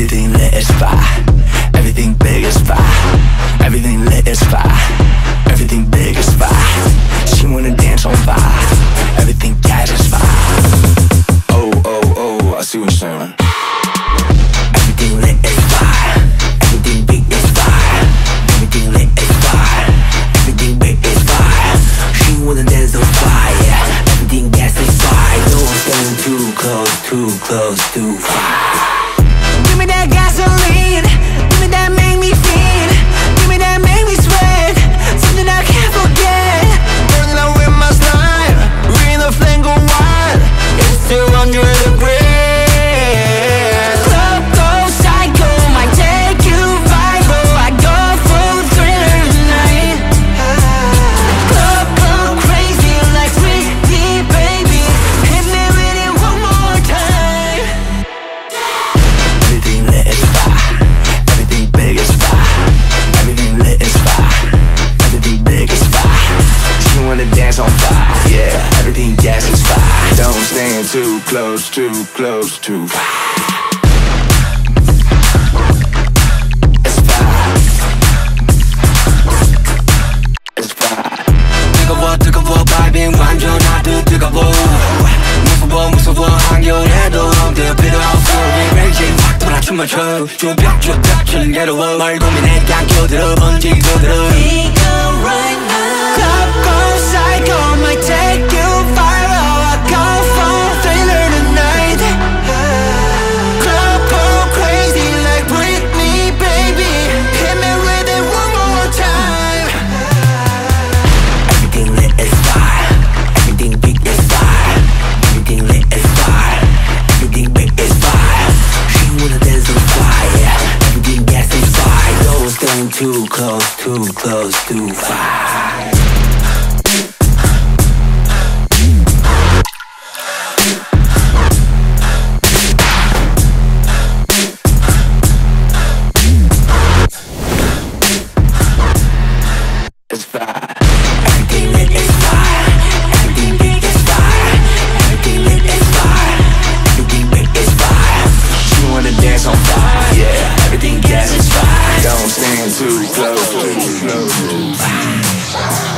Everything lit is fire. Everything big is fire. Everything lit is fire. Everything big is fire. She wanna dance on fire. Everything gas is fire. Oh, oh, oh, I see what you're saying. Everything lit is fire. Everything big is fire. Everything lit is fire. Everything big is fire. She wanna dance on fire. Everything gas is fire. Don't stand too close, too close, too far. Give me that gasoline. Give me that make me feel. Give me that make me sweat. Something I can't forget. Burning out with my style. Reading the flame go wild. It's 200 degrees. Club goes psycho. Might take you viral. I go full thriller tonight. Club go crazy like Sweetie baby. Hit me with it one more time. Everything lit is fire. Everything big is fire. Everything lit is fire. Everything big is fire. She wanna dance on fire. Yeah, everything gas is fire. Don't stand too close, too close, too far. It's fire. It's fire. 뜨거워 뜨거워 바이빙 완전 아주 뜨거워. 무서워 무서워 한겨울에도 엉들 필요 없어. We raging 확 돌아 춤을 춰. 쭈뼛쭈뼛 괴로워. 뭘 고민해 그냥 껴들어 번지고 들어. We go right now. Club goes psycho. Might take you viral. I go for thriller tonight. Club go crazy like Britney baby. Hit me with it one more time. Everything lit is fire. Everything big is fire. Everything lit is fire. Everything big is fire. She wanna dance on fire. Everything gas is fire. Don't stand too close, too close, too far. It's fire. Everything lit is fire. Everything big is fire. Everything lit is fire. Everything big is fire. She wanna dance on fire. Yeah, everything gas is fire. Don't stand too close, too close, too far.